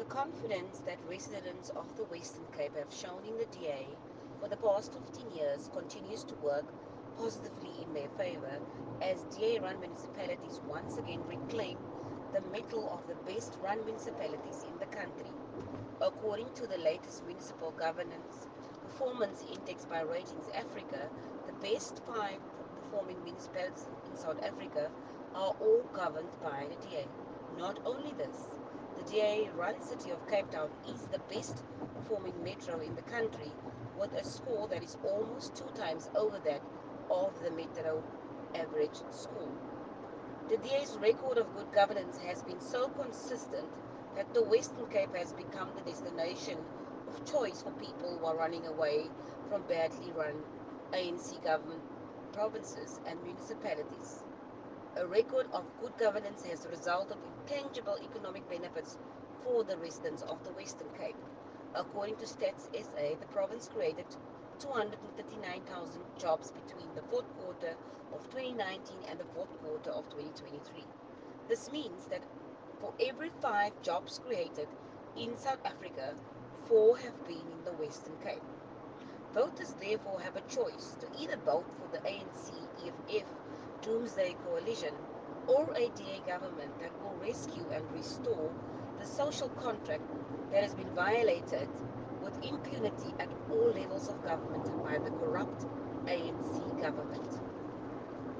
confidence that residents of the Western Cape have shown in the DA for the past 15 years continues to work positively in their favor as DA run municipalities once again reclaim the mettle of the best run municipalities in the country. According to the latest Municipal Governance Performance Index by Ratings Africa, the best five performing municipalities in South Africa are all governed by the DA. Not only this, the DA run city of Cape Town is the best performing metro in the country with a score that is almost two times over that of the metro average score. The DA's record of good governance has been so consistent that the Western Cape has become the destination of choice for people who are running away from badly run ANC government provinces and municipalities. A record of good governance has resulted in tangible economic benefits for the residents of the Western Cape. According to Stats SA, the province created 239,000 jobs between the fourth quarter of 2019 and the fourth quarter of 2023. This means that for every five jobs created in South Africa, four have been in the Western Cape. Voters therefore have a choice to either vote for the ANC EFF Doomsday Coalition or a DA government that will rescue and restore the social contract that has been violated with impunity at all levels of government by the corrupt ANC government.